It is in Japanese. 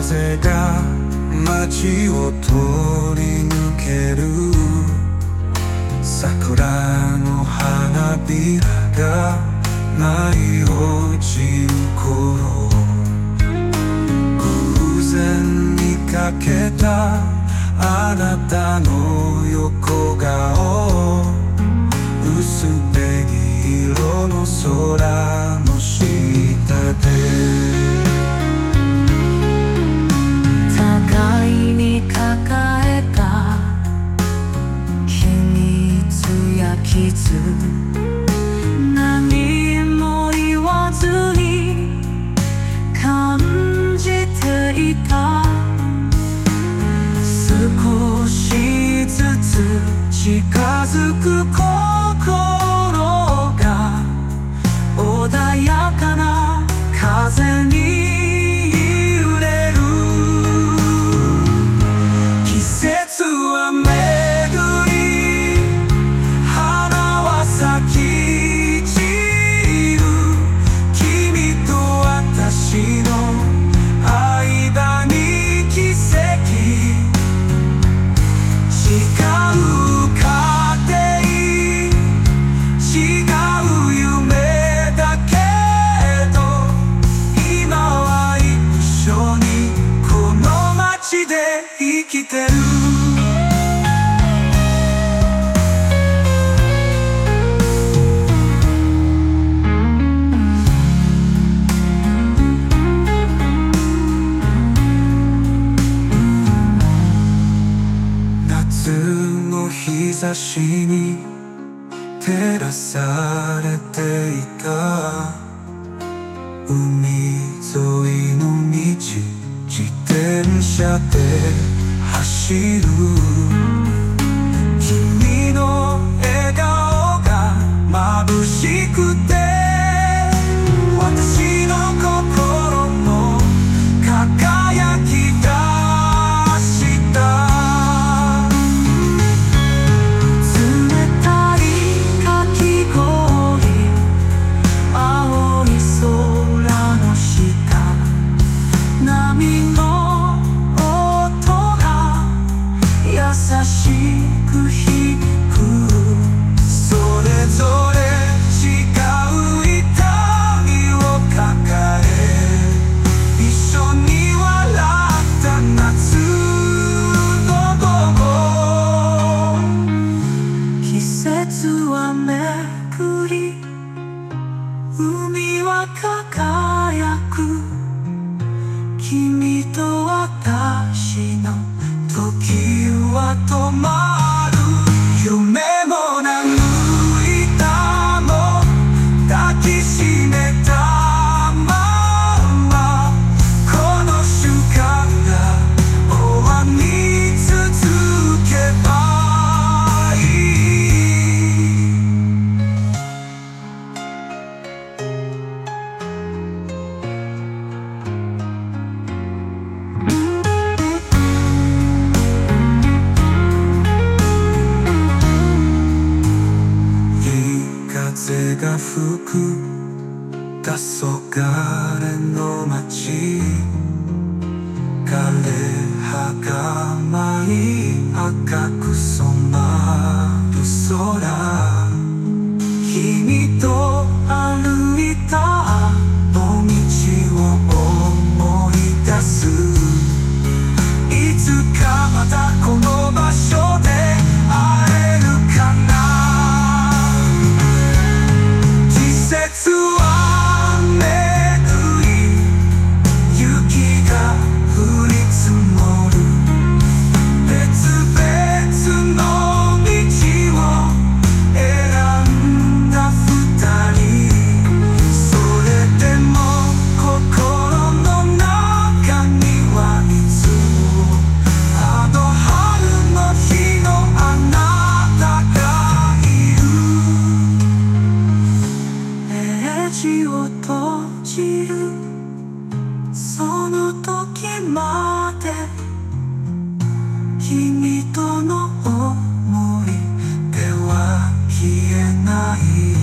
風が街を通り抜ける桜の花びらが舞い落ちる頃、偶然見かけたあなたの横顔、薄紅色の空の下で互いに抱えた秘密や傷、何も言わずに感じていた。少しずつ近づく心が穏やかな風に揺れる。季節は巡り、花は咲き散る。君と私の間に奇跡、違う家庭、違う夢だけど、今は一緒にこの街で生きてる。夏の日差しに照らされていた海沿いの道、自転車で走る。君の笑顔が眩しくて、私の心も輝き出した。優しく弾く。それぞれ違う痛みを抱え、一緒に笑った夏の午後。季節は巡り、海は輝く。君と私の時は止まる。夢も涙も抱きしめたまま、この瞬間が終わり続けばいい。風が吹く黄昏の街、枯れ葉が舞い赤く染まる空、君と歩いたあの道を思い出す。いつかまたこの場所で会えるかな。季節は巡り、雪が降り積もる。別々の道を選んだ二人、それでも心の中にはいつもあの春の日のあなたがいる。字を閉じるその時まで、君との想いでは消えない。